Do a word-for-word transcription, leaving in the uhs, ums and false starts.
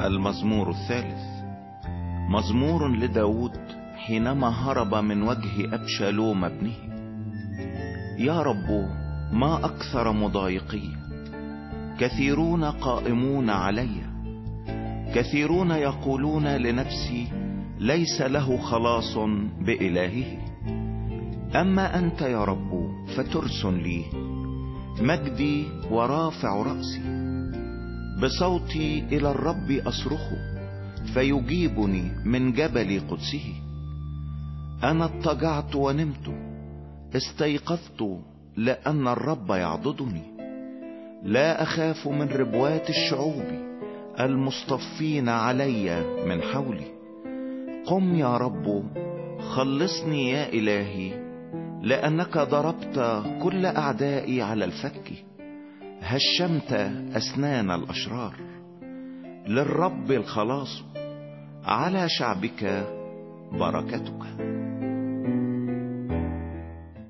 المزمور الثالث. مزمور لداود حينما هرب من وجه أبشالوم ابنه. يا رب، ما أكثر مضايقي، كثيرون قائمون علي، كثيرون يقولون لنفسي ليس له خلاص بإلهه. أما أنت يا رب فترس لي، مجدي ورافع رأسي. بصوتي إلى الرب أصرخ فيجيبني من جبل قدسه. أنا اضطجعت ونمت، استيقظت لأن الرب يعضدني. لا أخاف من ربوات الشعوب المصطفين علي من حولي. قم يا رب خلصني يا إلهي، لأنك ضربت كل أعدائي على الفك، هشمت أسنان الأشرار. للرب الخلاص، على شعبك بركتك.